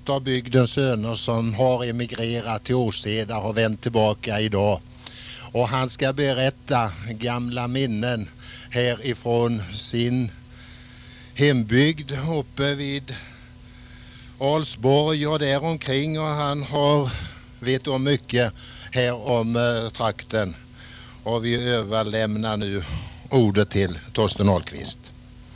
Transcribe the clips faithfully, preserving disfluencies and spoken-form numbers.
av bygdens söner som har emigrerat till Åseda har vänt tillbaka idag. Och han ska berätta gamla minnen härifrån sin hembygd uppe vid Alsborg och däromkring. Och han har vet om mycket här om eh, trakten. Och vi överlämnar nu ordet till Torsten Ahlqvist.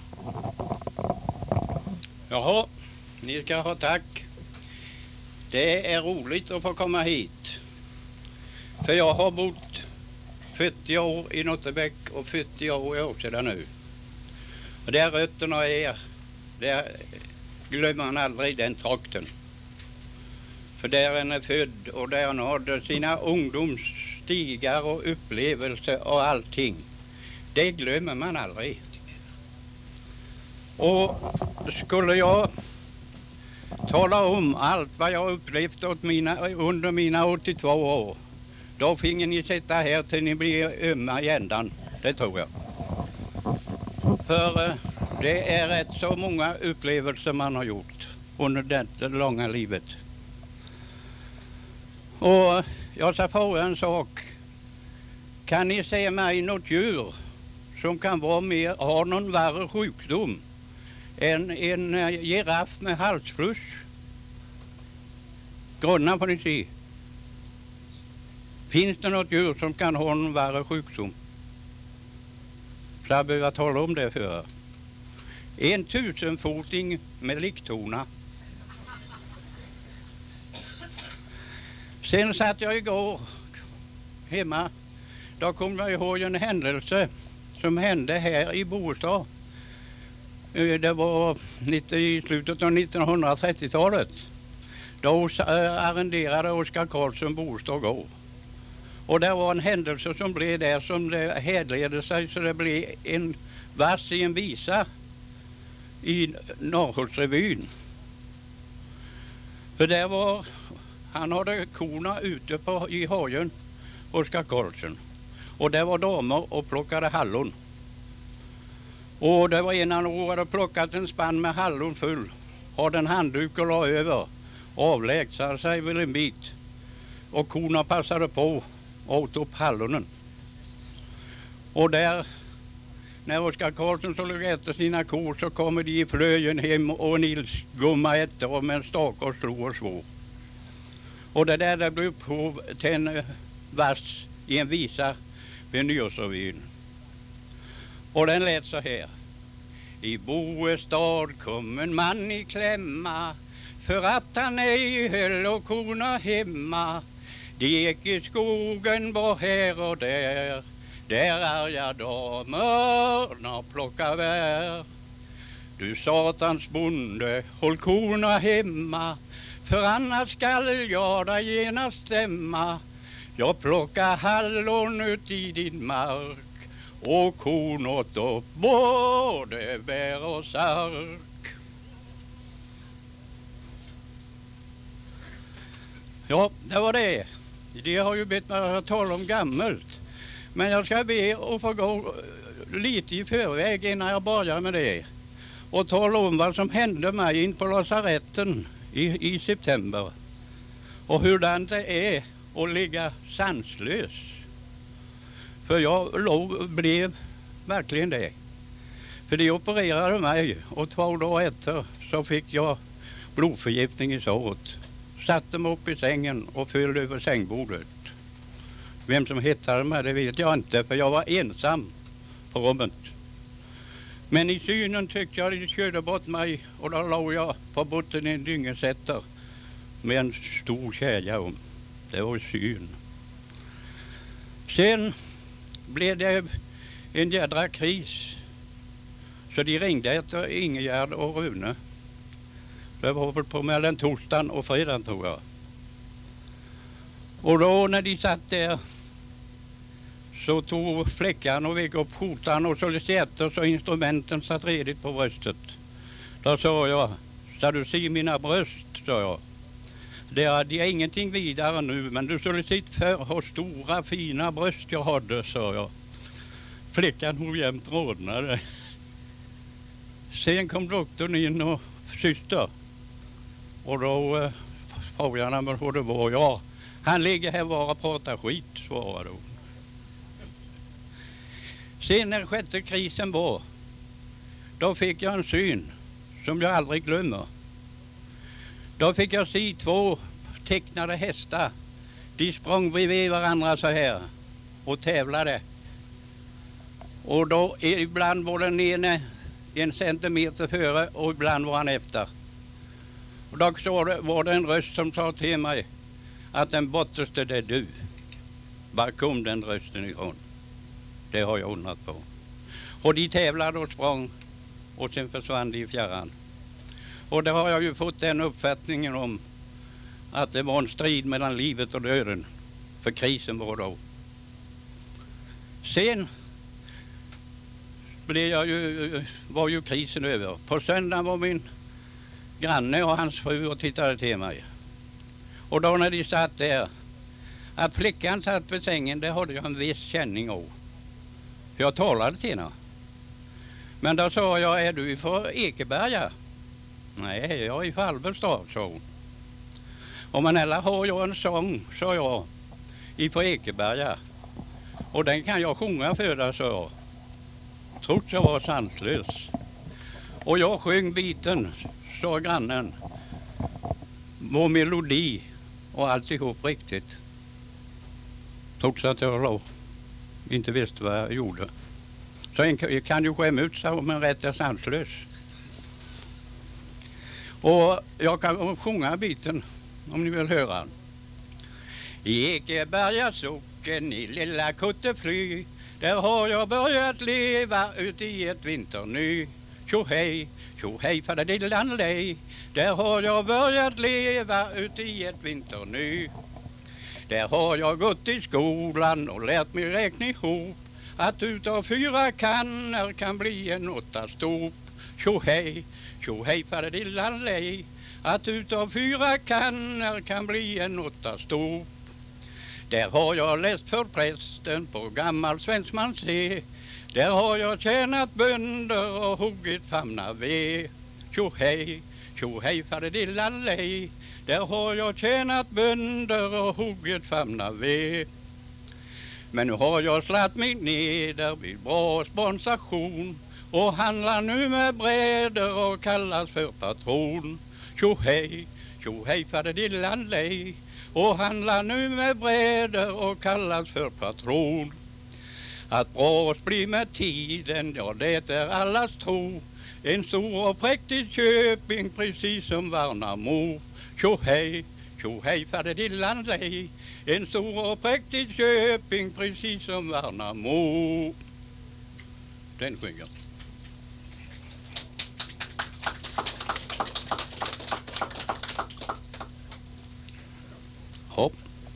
Jaha, ni ska ha tack. Det är roligt att få komma hit. För jag har bott fyrtio år i Nottebäck och fyrtio år i Åseda nu. Och där rötterna är, där glömmer man aldrig den trakten. För där är han född och där han hade sina ungdomsstigar och upplevelser och allting. Det glömmer man aldrig. Och skulle jag tala om allt vad jag upplevt åt mina, under mina åttiotvå år, då finge ni sitta här till ni blir ömma i ändan. Det tror jag. För det är rätt så många upplevelser man har gjort under det långa livet. Och jag ska fråga en sak. Kan ni se mig något djur som kan vara mer, ha någon värre sjukdom än en giraff med halsfluss? Grunna får ni se. Finns det något djur som kan ha någon värre sjukdom? Så jag behöver tala om det för. En tusenfoting med liktorna. Sen satt jag igår hemma. Då kom jag ihåg en händelse som hände här i Borås. Det var i slutet av nittonhundratrettiotalet. Då arrenderade Oskar Karlsson Borås gård. Och det var en händelse som blev där som det hedledde sig så det blev en vers i en visa i Norrhultsrevyn. För där var, han hade korna ute på, i hagen, Oskar Karlsson. Och det var damer och plockade hallon. Och det var en han hade plockat en spann med hallon full. Hade en handduk och la över. Avlägsade sig väl en bit. Och korna passade på och åt upp hallonen. Och där, när Oskar Karlsson så låg efter sina kor så kommer de i flöjen hem och Nils gumma efter och med en stak och slog och svår. Och det där det blev upphov till en vers i en visa vid Nyårsrevyn. Och den lät så här. I Boestad kom en man i klämma för att han ej höll och korna hemma. De gick i skogen bara här och där. Där arga damerna plockar bär. Du satans bonde, håll korna hemma. För annars skall jag dig genast stämma. Jag plockar hallon ut i din mark. Och korn åt upp både bär och sark. Ja, det var det. Det har ju bett mig att tala om gammalt. Men jag ska be att få gå lite i förväg innan jag börjar med det. Och tala om vad som hände mig in på lasaretten i, i september. Och hur det är att ligga sanslös. För jag låg, blev verkligen det. För de opererade mig och två dagar efter så fick jag blodförgiftning i såret. Satte mig upp i sängen och föll över sängbordet. Vem som hittade mig det vet jag inte för jag var ensam på rummet. Men i synen tyckte jag de körde bort mig och då låg jag på botten i en dyngesätter med en stor kedja om. Det var syn. Sen blev det en jädra kris. Så de ringde efter Ingegärd och Rune. Det var väl på mellan torsdagen och fredagen tror jag. Och då när de satt där så tog fläckan och vek upp skjortan och så sätter så instrumenten satt redigt på bröstet. Då sa jag, ska du se mina bröst, sa jag. Det hade jag ingenting vidare nu men du skulle sitt för hur stora fina bröst jag hade, sa jag. Fläckan hon jämt rodnade. Sen kom doktorn in och syster. Och då eh, frågade han hur det var. Ja, han ligger här bara och pratar skit, svarade hon. Sen när sjätte krisen var, då fick jag en syn som jag aldrig glömmer. Då fick jag se två tecknade hästar. De sprang bredvid varandra så här och tävlade. Och då ibland var den ene en centimeter före och ibland var han efter. Och då var det en röst som sa till mig att den bortaste det är du. Var kom den rösten ifrån? Det har jag undrat på. Och de tävlade och sprang och sen försvann de i fjärran. Och där har jag ju fått den uppfattningen om att det var en strid mellan livet och döden. För krisen var då. Sen blev jag ju, var ju krisen över. På söndagen var min granne och hans fru och tittade till mig. Och då när de satt där, att flickan satt vid sängen, det hade jag en viss känning av. För jag talade till henne. Men då sa jag, är du ifrån Ekeberga? Nej, jag är i Alvesta, sa hon. Och men eller har jag en sång, sa jag, ifrån Ekeberga. Och den kan jag sjunga för dig, sa jag. Trots jag var sanslös. Och jag sjöng biten, sa grannen. Vår melodi och alltihop riktigt. Trots att jag då inte visste vad jag gjorde. Så jag kan ju skämma ut sig om en rätt är sanslös. Och jag kan sjunga biten om ni vill höra. I Ekeberga socken i lilla Kuttefly, där har jag börjat leva ut i ett vinterny. Tjo hej, tjo hej fadadillan lej, där har jag börjat leva ut i ett vinterny. Där har jag gått i skolan och lärt mig räkna ihop, att utav fyra kannor kan bli en åtta stop. Tjo hej, tjo hej fadadillan lej, att utav fyra kannor kan bli en åtta stop. Där har jag läst för prästen på gammal svenskman se, där har jag tjänat bönder och huggit famna ved. Tjo hej, tjo hej fadadillan lej, där har jag tjänat bönder och huggit famna ved. Men nu har jag slatt mig neder vid Brasbarns station och handlar nu med bräder och kallas för patron. Tjo hej, tjo hej fadadillan lej, och handlar nu med bräder och kallas för patron. Att Bras blir med tiden, ja det är allas tro, en stor och präktig köping precis som Värnamo. Tjo hej, tjo hej fadadillan lej, en stor och präktig köping precis som Värnamo. Den sjunger. Hopp.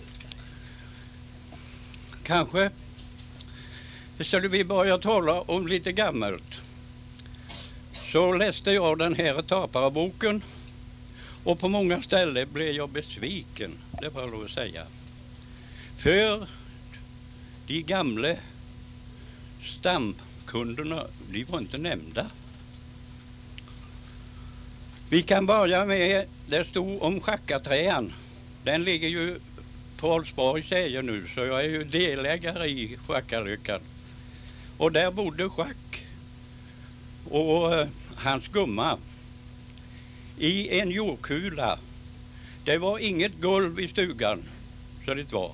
Kanske skulle vi börja tala om lite gammalt. Så läste jag den här taparboken och på många ställen blev jag besviken, det får jag lov att säga. För de gamla stamkunderna, de var inte nämnda. Vi kan börja med, det stod om Schackaträan. Den ligger ju på Olsborg säger nu, så jag är ju delägare i Schackalyckan. Och där bodde Schack och uh, hans gumma i en jordkula. Det var inget golv i stugan, så det var.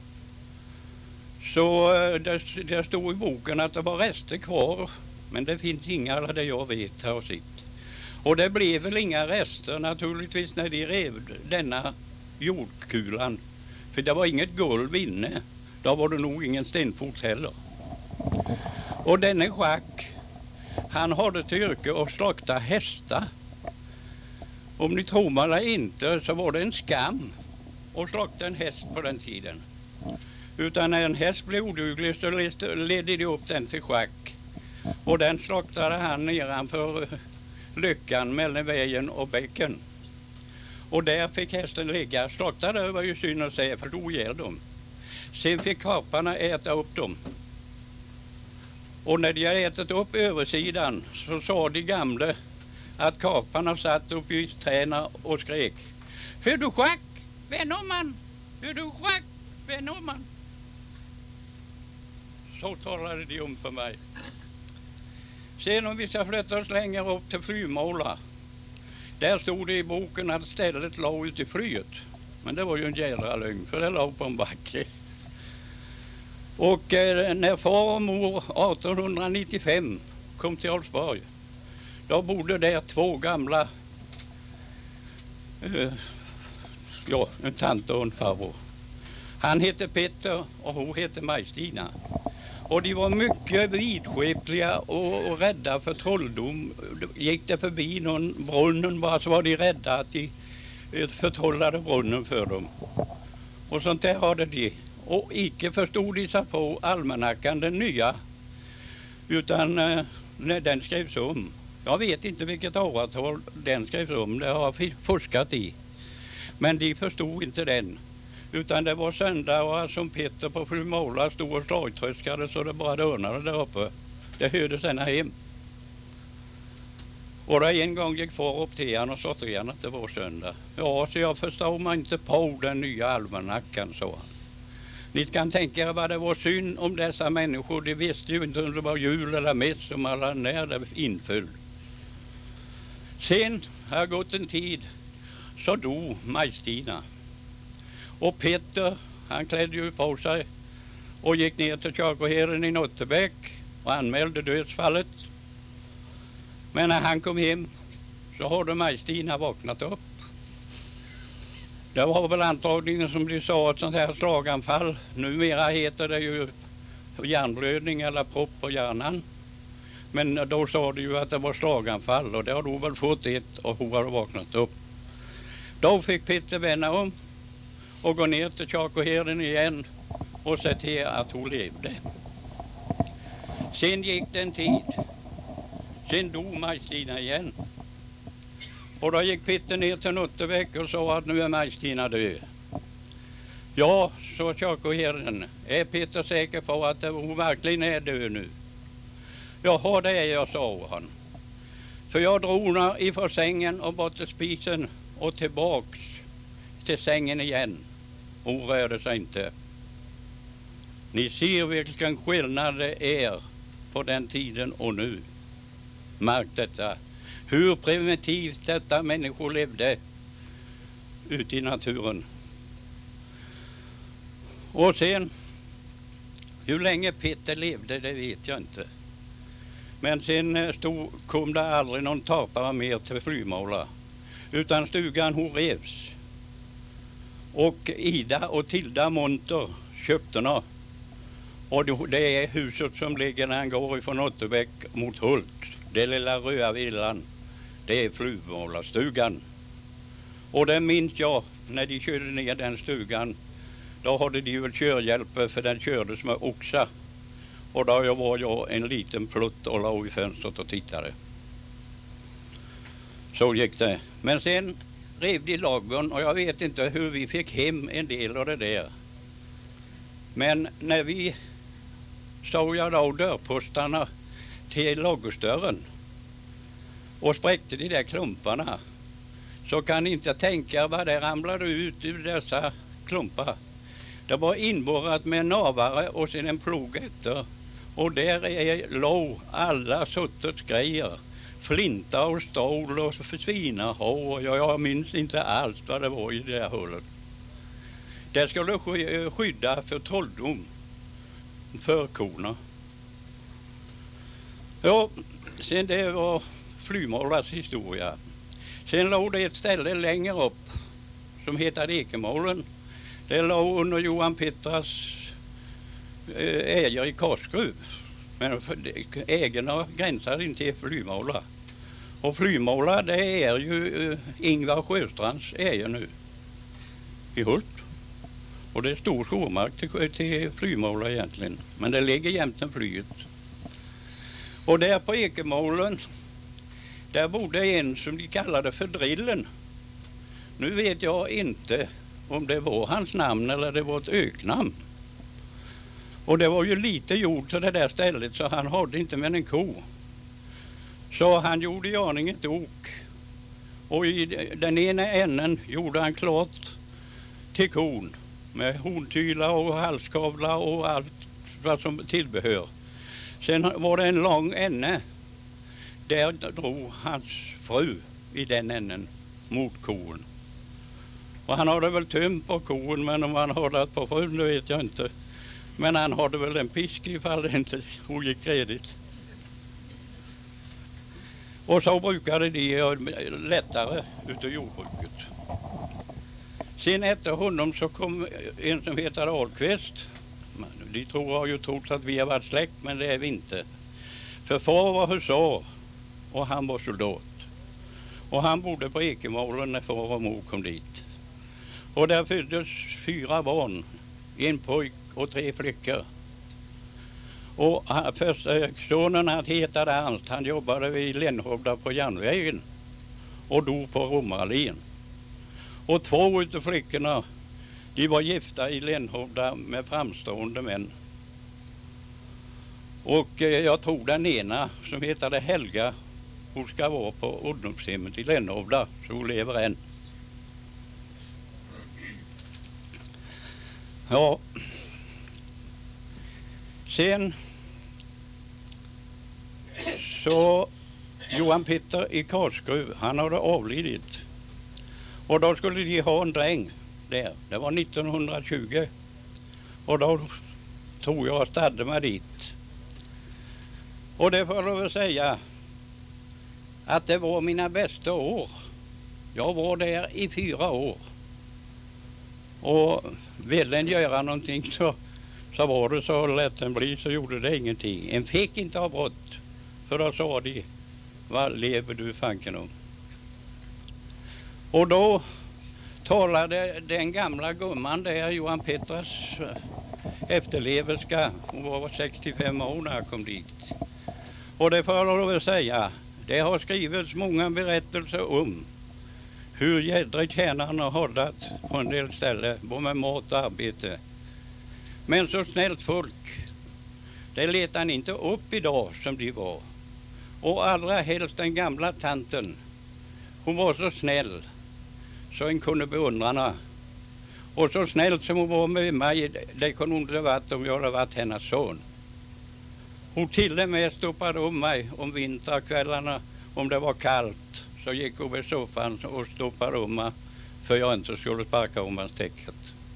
Så uh, det, det stod i boken att det var rester kvar, men det finns inga alla det jag vet har sitt. Och det blev väl inga rester naturligtvis när de rev denna jordkulan. För det var inget golv inne. Då var det nog ingen stenfot heller. Och denne Schack, han hade till yrke att slakta hästar. Om ni tror mig eller inte så var det en skam att slakta en häst på den tiden. Utan när en häst blev oduglig så ledde de upp den till Schack. Och den slaktade han nedanför Lyckan mellan vägen och bäcken. Och där fick hästen ligga. Slaktade var ju synd att säga, för då ihjäl dem. Sen fick kaparna äta upp dem. Och när de hade ätit upp översidan så sa de gamla att kaparna satt upp i träna och skrek. Hur du schack, Vennoman? Hur du schack, Vennoman? Så talade de om för mig. Sen om vi ska flytta oss längre upp till Flymåla. Där stod det i boken att stället låg ute i flyet. Men det var ju en jädra lögn, för det låg på en backe. Och eh, när far och mor arton nittiofem kom till Oldsborg, då bodde där två gamla, eh, ja, en tant och en farbror. Han hette Peter och hon hette Majstina. Och de var mycket vidskepliga och, och rädda för trolldom. Gick det förbi någon brunnen bara så var de rädda att de eh, förtrollade brunnen för dem. Och sånt där hade de. Och icke förstod de sig på almanackan, den nya, utan eh, när den skrevs om. Jag vet inte vilket åratal den skrevs om, det har jag forskat i. Men de förstod inte den. Utan det var söndagar som Peter på Flymåla stod och slagtröskade så det bara dörnade där uppe. Det hörde sen hem. Och då en gång gick far upp till han och sa till han att det var söndag. Ja, så jag förstod mig inte på den nya almanackan, sa han. Ni kan tänka er vad det var synd om dessa människor. De visste ju inte om det var jul eller mäss som alla när det inföll. Sen har gått en tid så dog Majstina. Och Peter, han klädde ju på sig och gick ner till kyrkoherden i Nottebäck och anmälde dödsfallet. Men när han kom hem så hade Majstina vaknat upp. Det var väl antagligen som de sa ett sånt här slaganfall. Numera heter det ju hjärnblödning eller propp på hjärnan. Men då sa de ju att det var slaganfall och det har då väl fått ett och hon hade vaknat upp. Då fick Peter vända om och gå ner till kyrkoherden igen och se till att hon levde. Sen gick det en tid. Sen dog Majstina igen. Och då gick Peter ner till Nottebäck och sa att nu är Majstina död. Ja, så kyrkoherden, är Peter säker på att hon verkligen är död nu? Jaha, det är jag, sa han. För jag drog henne ifrån sängen och bort till spisen och tillbaks till sängen igen. Hon rörde sig inte. Ni ser vilken skillnad det är på den tiden och nu. Märk detta. Hur primitivt detta människor levde ute i naturen. Och sen, hur länge Peter levde, det vet jag inte. Men sen stod, kom det aldrig någon torpare mer till Flymåla. Utan stugan hon revs. Och Ida och Tilda Monter köpte den. Och det är huset som ligger när han går ifrån Nottebäck mot Hult. Det lilla röda villan. Det är Flymålastugan. Och det minns jag när de körde ner den stugan. Då hade de väl körhjälper för den kördes med oxa. Och då var jag en liten plutt och låg i fönstret och tittade. Så gick det. Men sen rev de ladugården och jag vet inte hur vi fick hem en del av det där. Men när vi såg jag då dörrpostarna till ladugårdsdörren och spräckte de där klumparna, så kan ni inte tänka vad det ramlade ut ur dessa klumpar. Det var inborrat med en navare och sen en plog efter. Och där är låg alla sorters grejer. Flinta och stål och svinahår. Jag, jag minns inte alls vad det var i det här hållet. Det skulle skydda för trolldom för korna. Ja, sen det var Flymålas historia. Sen låg det ett ställe längre upp som heter Ekemålen. Det låg under Johan Petras äger i Karskruv. Men ägarna gränsar inte till Flymåla. Och Flymåla, det är ju Ingvar Sjöstrands äger nu i Hult. Och det är stor stormark till, till Flymåla egentligen. Men det ligger jämte flyget. Och där på Ekemålen, där bodde en som de kallade för Drillen. Nu vet jag inte om det var hans namn eller det var ett öknamn. Och det var ju lite jord till det där stället så han hade inte med en ko. Så han gjorde i ordning ett ok Och i den ena änden gjorde han klart till kon med horntylar och halskavlar och allt vad som tillbehör. Sen var det en lång änne. Där drog hans fru i den änden mot kon. Och han hade väl tömt på kon, men om han hade det på frun, det vet jag inte. Men han hade väl en pisk ifall det inte gick redigt. Och så brukade de göra lättare utav jordbruket. Sen efter honom så kom en som heter Ahlqvist. De tror, har ju trott att vi har varit släkt, men det är vi inte. För far var hussar och han var soldat. Och han bodde på Ekemålen när far och mor kom dit. Och där föddes fyra barn, en pojk och tre flickor. Och han, första sonen han hetade Ernst, han jobbade vid Lenhovda på järnvägen och dog på Romarlin. Och två utav flickorna, de var gifta i Lenhovda med framstående män. Och eh, jag tror den ena som heter Helga, hon ska vara på ungdomshemmet i Lenhovda, så hon lever än. Ja. Sen så Johan Petter i Karlskruv, han hade avlidit. Och då skulle de ha en dräng där. Det var nittonhundratjugo. Och då tog jag stadde mig dit. Och det får jag väl säga att det var mina bästa år. Jag var där i fyra år. Och ville en göra någonting så, så var det så lätt den bli, så gjorde det ingenting. En fick inte ha brott. För då sa de, vad lever du fanken om? Och då talade den gamla gumman där, Johan Petters efterleverska. Hon var sextiofem år när jag kom dit. Och det får jag väl säga, det har skrivits många berättelser om hur jädrigt tjänaren har hållit på en del ställen, både med mat och arbete. Men så snällt folk, det letar han inte upp idag som de var. Och allra helst den gamla tanten, hon var så snäll så en kunde beundra henne. Och så snällt som hon var med mig, det kunde hon inte ha varit om jag hade varit hennes son. Hon till och med stoppade om mig om vinterkvällarna, om det var kallt, så gick hon vid soffan och stoppade om mig för jag inte skulle sparka om hans täcket.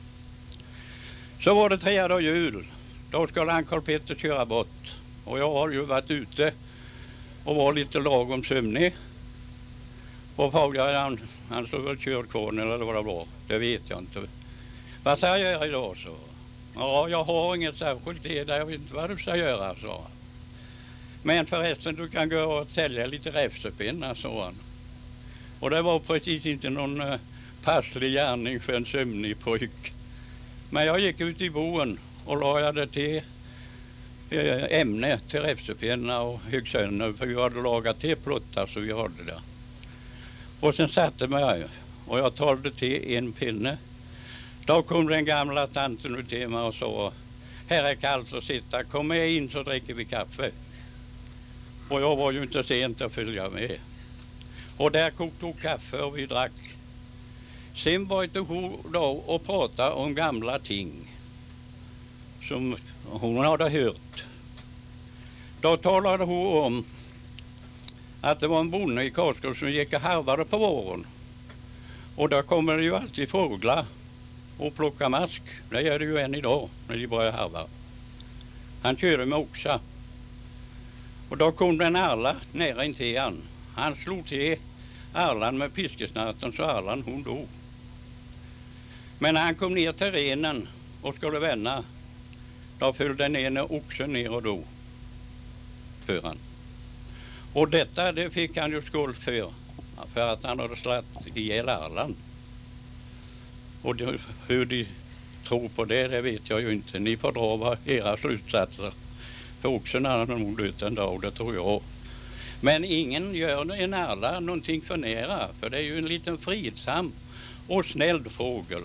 Så var det tredje jul, då skulle han Karl Petter köra bort. Och jag har ju varit ute och var lite lagom sömnig. Och frågade han, han stod väl körkvarn eller vad det var, det vet jag inte. Vad ska jag göra idag, så? Ja, jag har inget särskilt det där, jag vet inte vad du ska göra, så. Men förresten, du kan gå och sälja lite räfsepinnar, sa han. Och det var precis inte någon uh, passlig gärning för en sömnig pojk. Men jag gick ut i boen och lagade till uh, ämne till räfsepinnar och högsönner, för vi hade lagat till plottar så vi hade det. Och sen satte mig och jag talade till en pinne. Då kom den gamla tanten ut till mig och sa, här är kallt att sitta, kom med in så dricker vi kaffe. Och jag var ju inte sent att följa med. Och där kokte hon kaffe och vi drack. Sen började hon då och prata om gamla ting som hon hade hört. Då talade hon om att det var en bonde i Karlskruv som gick och harvade på våren. Och där kommer det ju alltid fåglar och plocka mask. Det gör det ju än idag när de börjar harva. Han körde med oxa. Och då kom det en arla nära intill han. Han slog till arlan med piskesnatten så arlan hon dog. Men när han kom ner till renen och skulle vända, då föll den ene oxen ner och dog för han. Och detta det fick han ju skuld för, för att han hade slatt ihjäl arlan. Och det, hur de tror på det, det vet jag ju inte. Ni får dra era slutsatser. För oxen har nog dött en dag, det tror jag. Men ingen gör en arla någonting för nära, för det är ju en liten fridsam och snäll fågel.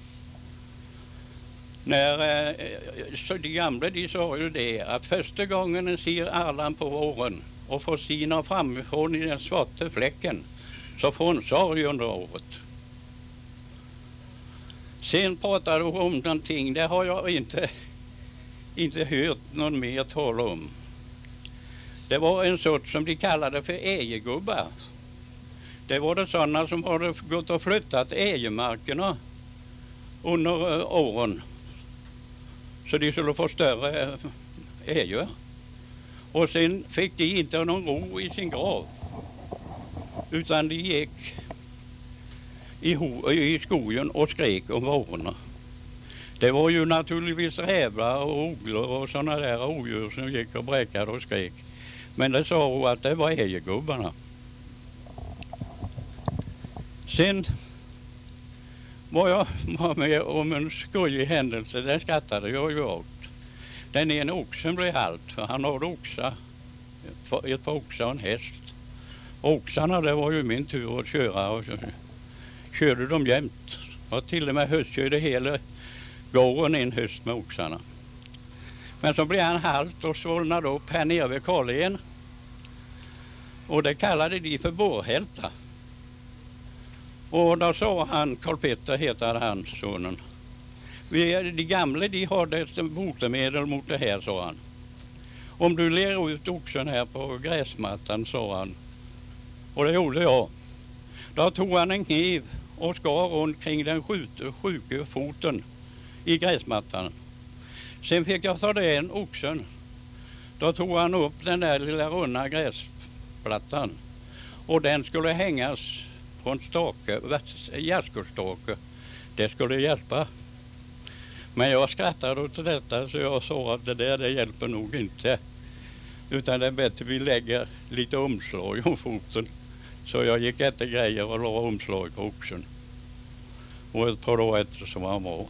När så de gamla de sa ju det, att första gången en ser arlan på våren och får sina framifrån i den svarta fläcken, Så frånsade vi under året. Sen pratade du om någonting, det har jag inte, inte hört någon mer tala om. Det var en sort som de kallade för ägegubbar. Det var det sådana som hade gått och flyttat ägemarkerna under uh, åren. Så de skulle få större uh, ägor. Och sen fick de inte någon ro i sin grav. Utan de gick i, ho- i skogen och skrek om varorna. Det var ju naturligtvis rävar och oglor och sådana där odjur som gick och bräckade och skrek. Men det sa hon att det var ägegubbarna. Sen var jag var med om en skojig händelse. Det skrattade jag ju åt. Den ena oxen blev halt, för han hade oxa, ett, ett par oxar och en häst. Oxarna, det var ju min tur att köra, och så körde de jämt. Och till och med höstkörde hela gården en höst med oxarna. Men så blev han halt och svullnade upp här nere vid Karlén. Och det kallade de för bårhälta. Och då sa han, Karl Petter heter han, sonen. Vi, de gamla, de hade ett botemedel mot det här, sa han. Om du ler ut oxen här på gräsmattan, sa han. Och det gjorde jag. Då tog han en kniv och skar runt kring den sjuka, sjuka foten i gräsmattan. Sen fick jag ta den oxen. Då tog han upp den där lilla runda gräsplattan. Och den skulle hängas på en stake, gärdsgårdsstake. Det skulle hjälpa. Men jag skrattade åt detta, så jag sa att det där det hjälper nog inte. Utan det är bättre vi lägger lite omslag om foten. Så jag gick efter grejer och la omslag på oxen. Och ett par dagar efter så var han bra.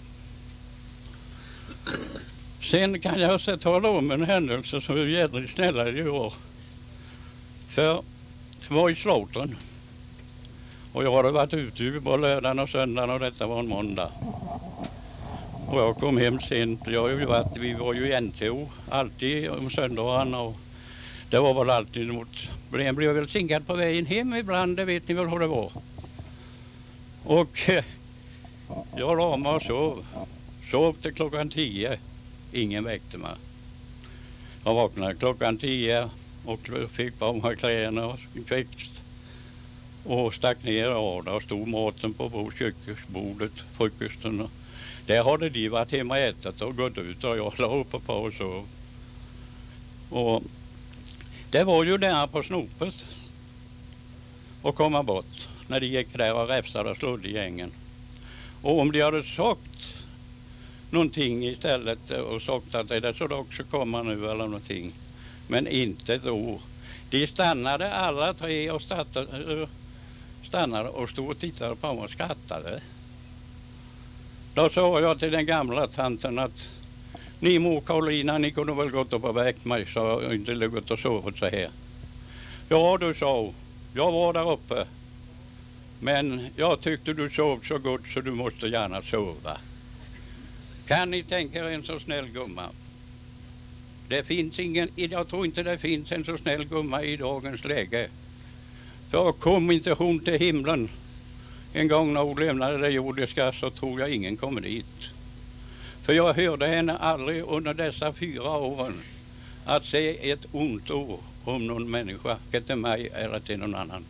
Sen kan jag också tala om en händelse som är jädrigt snällare i år. För det var i Slåten. Och jag hade varit ute på lördagen och söndagen, och detta var en måndag. Och jag kom hem sent. Jag har ju varit, vi var ju i N T O alltid om söndagen, och det var väl alltid mot... Jag blev väl sinkad på vägen hem ibland, det vet ni väl hur det var. Och eh, jag la mig och sov. Sov till klockan tio. Ingen väckte mig. Jag vaknade klockan tio och fick på mig kläderna och kväxt. Och stack ner, och där stod maten på köksbordet, frukosten. Där hade de varit hemma och ätit och gått ut, och jag la uppe på och sov. Och det var ju där på snopet och komma bort när de gick där och räfsade och slodde i gängen. Och om de hade sagt någonting istället och sagt att det så det också komma nu eller någonting. Men inte ett ord. De stannade alla tre och startade, stannade och stod och tittade på mig och skrattade. Då sa jag till den gamla tanten att ni mor Karolina, ni kunde väl gått upp och väckt mig så jag inte legat och sovit så här. Ja, du sa, jag var där uppe. Men jag tyckte du sov så gott så du måste gärna sova. Kan ni tänka er en så snäll gumma? Det finns ingen, jag tror inte det finns en så snäll gumma i dagens läge. För kom inte hon till himlen en gång när hon lämnade det jordiska, så tror jag ingen kommer dit. För jag hörde henne aldrig under dessa fyra åren att säga ett ont ord om någon människa, inte till mig eller till någon annan.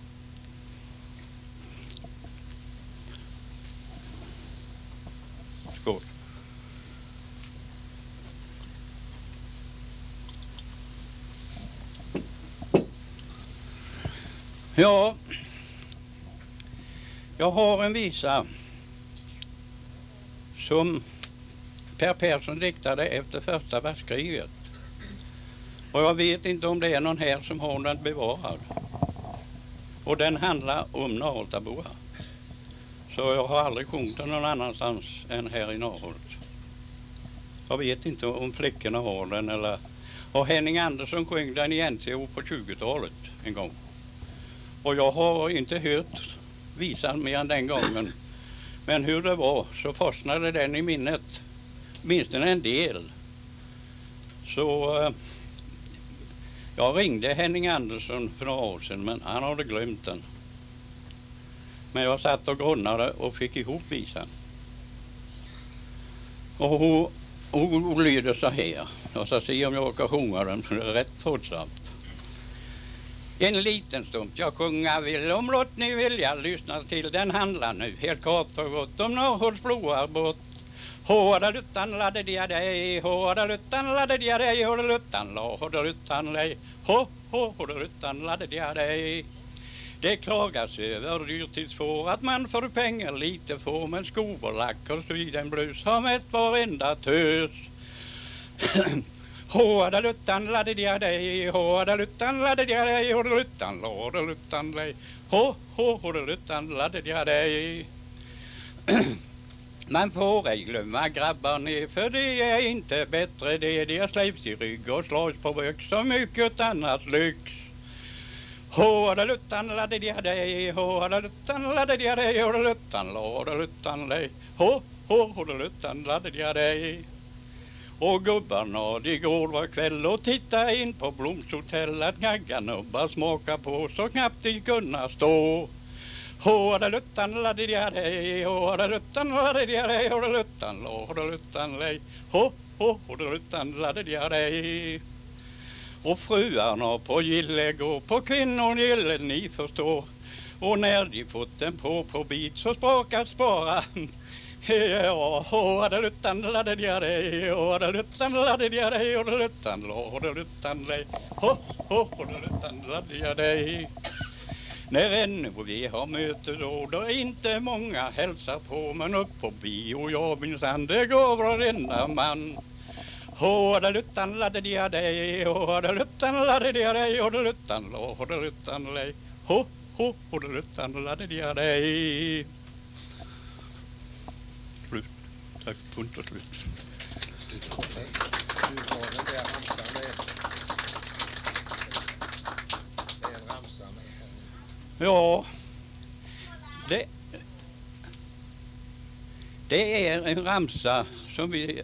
Skål. Ja, jag har en visa som Per Persson diktade efter första världskriget. Och jag vet inte om det är någon här som har den bevarad. Och den handlar om Narholtaboa. Så jag har aldrig sjungit den någon annanstans än här i Narholt. Jag vet inte om flickorna har den eller... Och Henning Andersson sjöng den i N T O på tjugotalet en gång. Och jag har inte hört visan mer än den gången. Men hur det var så fastnade den i minnet. Minst en del. Så eh, jag ringde Henning Andersson för några år sedan, men han hade glömt den. Men jag satt och grunnade och fick ihop visan. Och hon, hon, hon lyder så här. Jag ska se om jag kan sjunga den, för det är rätt trots allt. En liten stund jag sjunga vill, om låt ni vilja lyssna till, den handlar nu helt kort och gott om Norrhults broar bort. Hårda luttan ladde dia dig, hårda luttan ladde dia dig, hårda luttan la, hårda luttan lej, hå, hå, hårda luttan ladde dia dig. Det klagas över dyrtidsfår att man för pengar lite får, men skor och lack och sviden blus har mätt varenda tös. Hårda luttan ladde dia dig, hårda luttan ladde dia dig, hårda luttan la, hårda luttan lej, hå, hå, hårda luttan ladde dia dig. Man får ej glömma grabbar ner, för det är inte bättre det. De har släpps i rygg och slås på bök så mycket annat lyx. Hårda luttan ladde dia dig, hårda luttan ladde dia dig, hårda luttan la, hårda luttan lej, hå, hå, hårda luttan ladde dia dig. Och gubbarna de går var kväll och tittar in på Blomshotell, att gnagganubbar smaka på så knappt de kunna stå. Hårda luttan ladde dia dig, hårda luttan ladde dia dig, hårda luttan la, hårda luttan lej, hå, hå, hårda luttan ladde dia dig. Och fruarna på gille går på kvinnor gille, ni förstår. Och när de fått den på på bit så sprakar spara. Ja, hårda luttan ladde dia dig, hårda luttan ladde dia dig, hårda luttan la, hårda luttan lej, hå, hå, hårda luttan ladde dia dig. När ännu vi har möte då, då är inte många hälsar på, men upp på bio, jag minsann, det går varenda man. Hårda luttan ladde dia dig, hårda luttan ladde dia dig, hårda luttan la, hårda luttan lej, hå, hå, hårda luttan ladde dia dig. Slut. Tack, punkt och slut. Du har den där ramsan med. Det är en ramsa med. Ja, det, det är en ramsa som vi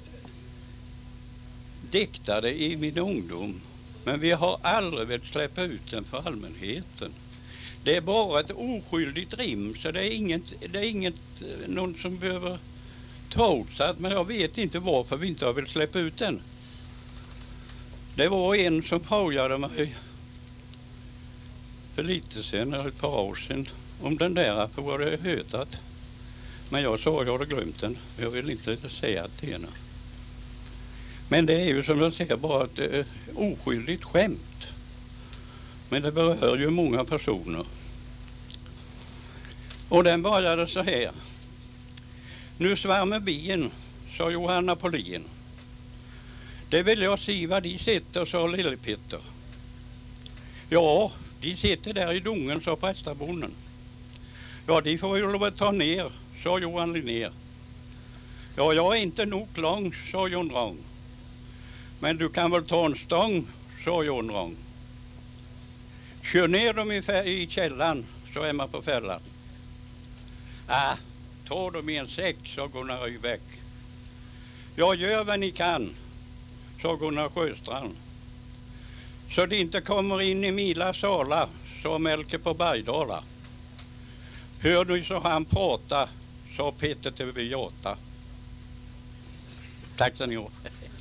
diktade i min ungdom, men vi har aldrig velat släppa ut den för allmänheten. Det är bara ett oskyldigt rim, så det är inget, det är inget någon som behöver ta åt sig, men jag vet inte varför vi inte har velat släppa ut den. Det var en som frågade mig för lite sedan, eller ett par år sedan, om den där, för vad det hötat. Men jag sa att jag hade glömt den. Jag vill inte säga till henne. Men det är ju som jag säger bara ett eh, oskyldigt skämt. Men det berör ju många personer. Och den började så här. Nu svärmer bien, sa Johanna Polin. Det vill jag se vad de sitter, sa Lille Petter. Ja, de sitter där i dungen, sa prästabonden. Ja, de får ju lov att ta ner, sa Johan Linnér. Ja, jag är inte nog lång, sa John Rang. Men du kan väl ta en stång, sa John Rang. Kör ner dem i, i källan, så är man på fällan. Ah, ta dem i en säck, sa Gunnar Rybäck. Jag gör vad ni kan, sa Gunnar Sjöstrand. Så det inte kommer in i Mila sala, sa Melke på Bergdala. Hör du så han prata, sa Peter till V åtta. Tack så ni ha.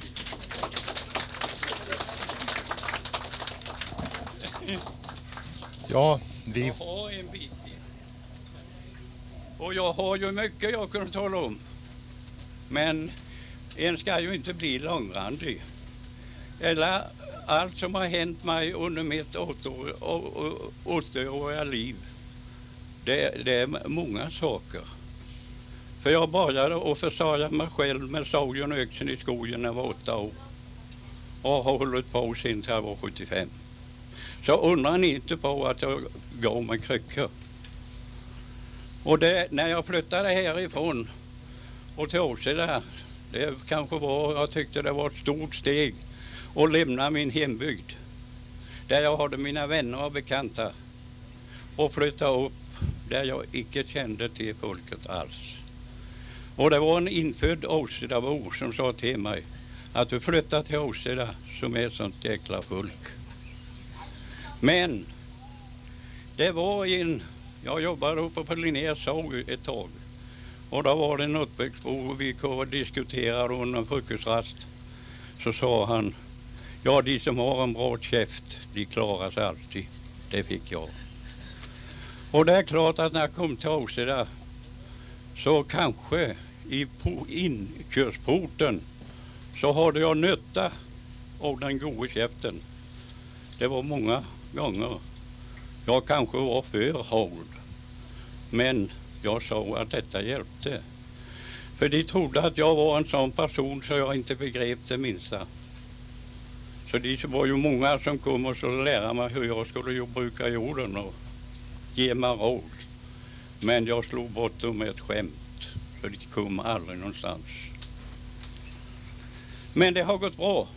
Ja, vi... Jag har en bit till. Och jag har ju mycket jag kunde tala om. Men en ska ju inte bli långrandig. Eller allt som har hänt mig under mitt åttaåriga liv. Det, det är många saker. För jag började att försörja mig själv med sågen och öxen i skogen när jag var åtta år. Och har hållit på sen till jag var sjuttiofem. Så undrar ni inte på att jag går med kryckor. Och det, när jag flyttade härifrån och tog sig där, det kanske var, jag tyckte det var ett stort steg att lämna min hembygd. Där jag hade mina vänner och bekanta. Och flytta upp där jag icke kände till folket alls. Och det var en infödd Åsedabo som sa till mig att du flyttar till Åseda som är ett sånt jäkla folk. Men det var en Jag jobbade uppe på Linnés såg ett tag. Och då var det en uppväxtbo och vi kunde diskutera under en frukostrast. Så sa han, ja, de som har en bra käft, de klarar sig alltid. Det fick jag. Och det är klart att när jag kom till Åseda så kanske i inkörsporten så hade jag nytta av den goda käften. Det var många gånger jag kanske var för hård. Men jag sa att detta hjälpte. För de trodde att jag var en sån person så jag inte begrep det minsta. Så det var ju många som kom och skulle lära mig hur jag skulle bruka jorden och ge mig råd. Men jag slog bort dem med ett skämt. Så det kom aldrig någonstans. Men det har gått bra.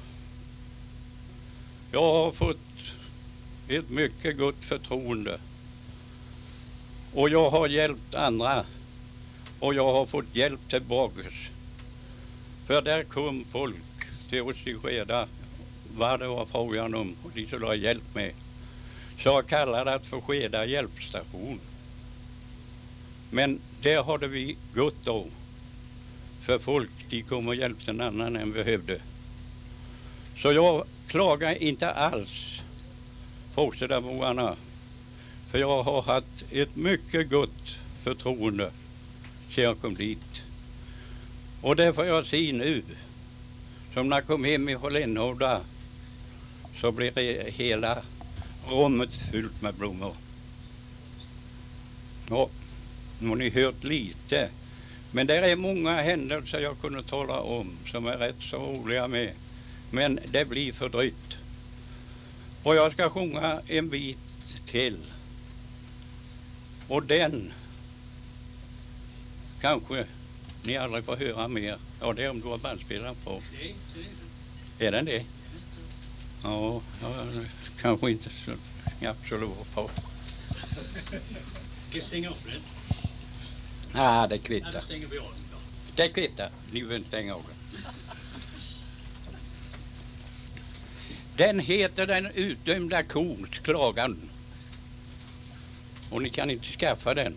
Jag har fått ett mycket gott förtroende. Och jag har hjälpt andra. Och jag har fått hjälp tillbaka. För där kom folk till oss i Skeda. Vad det var frågan om. Och de skulle ha hjälp med. Så jag kallade det för Skeda hjälpstation. Men det hade vi gott av. För folk, de kom och hjälpte en annan än vi behövde. Så jag klagar inte alls på Åsedaborna. För jag har haft ett mycket gott förtroende sedan jag kom dit. Och det får jag se nu. Som när jag kom hem i Lenhovda så blir det hela rummet fyllt med blommor. Ja, nu har ni hört lite. Men det är många händelser jag kunde tala om som är rätt så roliga med. Men det blir för drygt. Och jag ska sjunga en bit till. Och den kanske ni aldrig får höra mer. Ja, det är om du har bandspelaren på. Är den det? Ja, ja kanske inte så absolut på. Ska jag stänga av den? Ja, det kvittar. Ja, stänger vi av den då. Det kvittar. Ni vill inte stänga av den. Den heter Den utdömda kons klagan. Och ni kan inte skaffa den.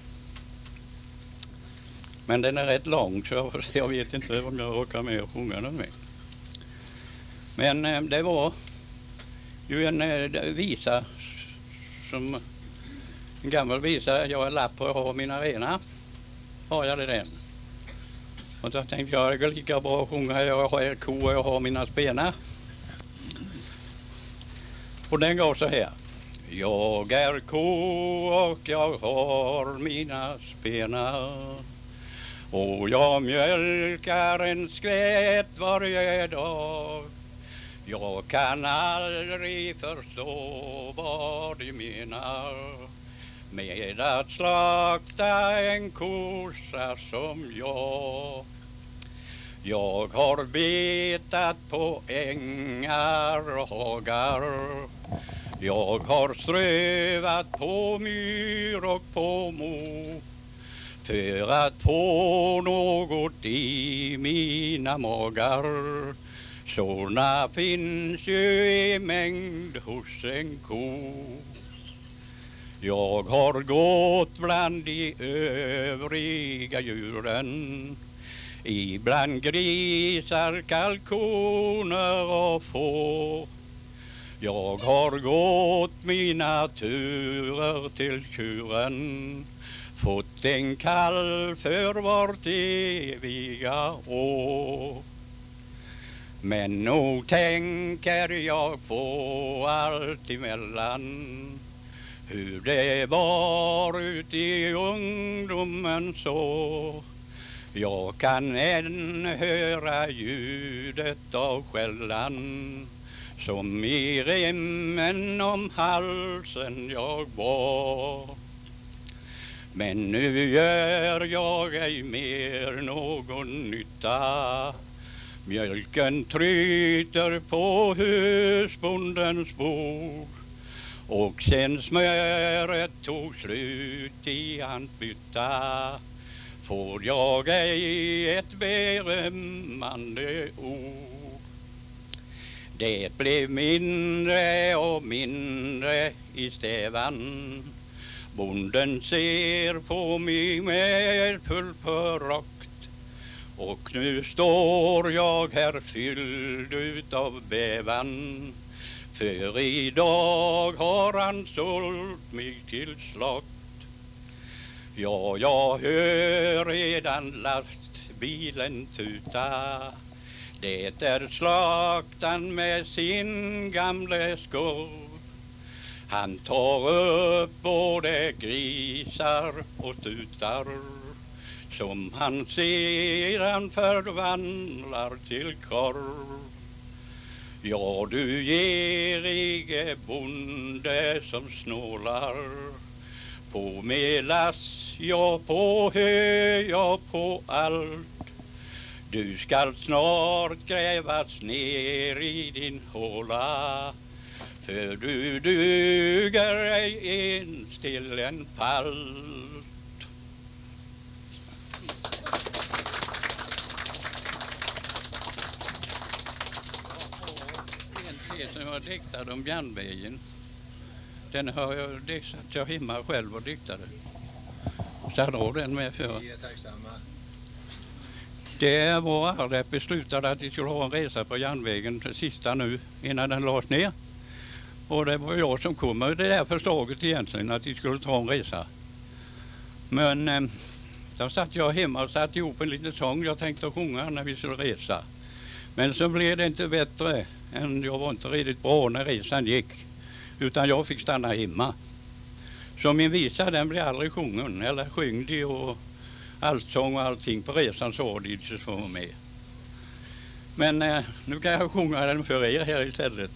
Men den är rätt lång så jag vet inte om jag råkar med att sjunga den med. Men eh, det var ju en eh, visa som en gammal visa. Jag är lapp på att ha min arena. Har jag det den. Och då tänkte jag, det går lika bra att sjunga. Jag har ko och jag har mina spenar. Och den går så här. Jag är ko och jag har mina spenar. Och jag mjölkar en skvätt varje dag. Jag kan aldrig förstå vad de menar med att slakta en kossa som jag. Jag har betat på ängar och hagar. Jag har strövat på myr och på mo. För att få något i mina magar. Såna finns ju i mängd hos en ko. Jag har gått bland de övriga djuren. Ibland grisar, kalkoner och får. Jag har gått mina turer till tjuren. Fått en kalv för vart eviga år. Men nog tänker jag på allt emellan. Hur det var ut i ungdomen så. Jag kan än höra ljudet av skällan. Som i remmen om halsen jag var. Men nu gör jag ej mer någon nytta. Mjölken tryter på husbondens bord. Och sen smöret tog slut i handbytta. Får jag ej ett berömmande ord. Det blev mindre och mindre i stävan. Bonden ser på mig med full förakt, och nu står jag här fylld utav bävan. För idag har han sålt mig till slakt. Ja, jag hör redan lastbilen tuta. Det är slaktan med sin gamle skorv. Han tar upp både grisar och tutar, som han sedan förvandlar till korv. Ja, du gerige bonde som snålar på med lass, ja på hö, ja på allt. Du skall snart grävas ner i din håla, för du duger ej ens till en palt. En tes som jag diktade om järnvägen, den har jag, det satt jag hemma själv och diktade. Så jag drar den med för. Vi är tacksamma. Det var Arlep beslutade att de skulle ha en resa på järnvägen, det sista nu innan den lades ner. Och det var jag som kom med det där förslaget egentligen, att de skulle ta en resa. Men eh, då satt jag hemma och satt ihop en liten sång jag tänkte sjunga när vi skulle resa. Men så blev det inte bättre än jag var inte riktigt bra när resan gick, utan jag fick stanna hemma. Så min visa den blev aldrig sjungen, eller sjöng de och allsång och allting på resan så de så får vara med. Men eh, nu kan jag sjunga den för er här istället.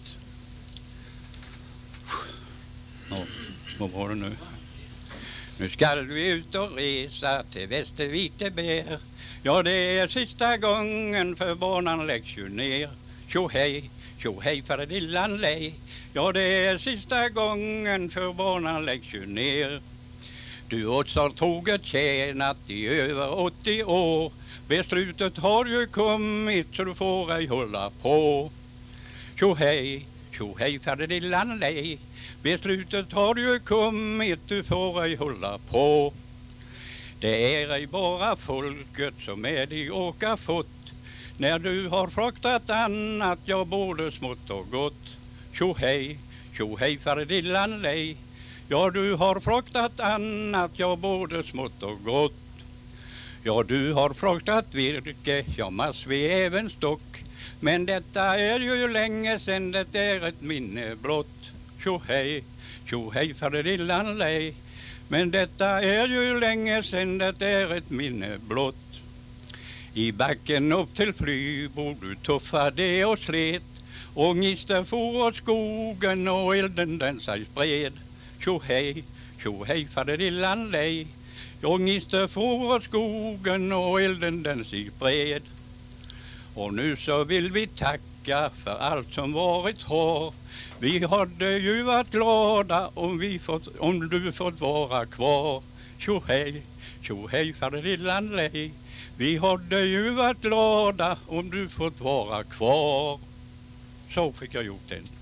Ja, vad var det nu? Nu ska vi ut och resa till Västervitebär. Ja, det är sista gången för banan läggs ju ner. Tjo hej, tjo hej faradillan lej. Ja, det är sista gången för banan läggs ju ner. Du har tåget tjänat i över åttio år. Beslutet har ju kommit så du får ej hålla på. Tjo hej, tjo hej faradillan lej. Beslutet har ju kommit, du får ej hålla på. Det är ej bara folket som är dig åka fått. När du har fraktat annat, ja både smått och gott. Tjo hej, tjo hej faradillan lej. Ja, du har fraktat annat, ja både smått och gott. Ja, du har fraktat virke, ja massvi även stock. Men detta är ju länge sedan, det är ett minne blott. Tjo hej, tjo hej faradillan lej. Men detta är ju länge sedan, det är ett minne blott. I backen upp till Flybo du tuffade och slet, och gnister for åt skogen och elden den sig spred. Tjo hej, tjo hej faradillan lej. Och gnister for åt skogen och elden den sig spred. Och nu så vill vi tacka för allt som varit har. Vi hade ju varit glada om, vi fått, om du fått vara kvar. Tjo hej, tjo hej faradillan lej. Vi hade ju varit glada om du fått vara kvar. Så fick jag gjort den.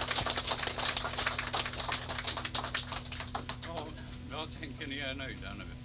Ja, jag tänker ni är nöjda nu.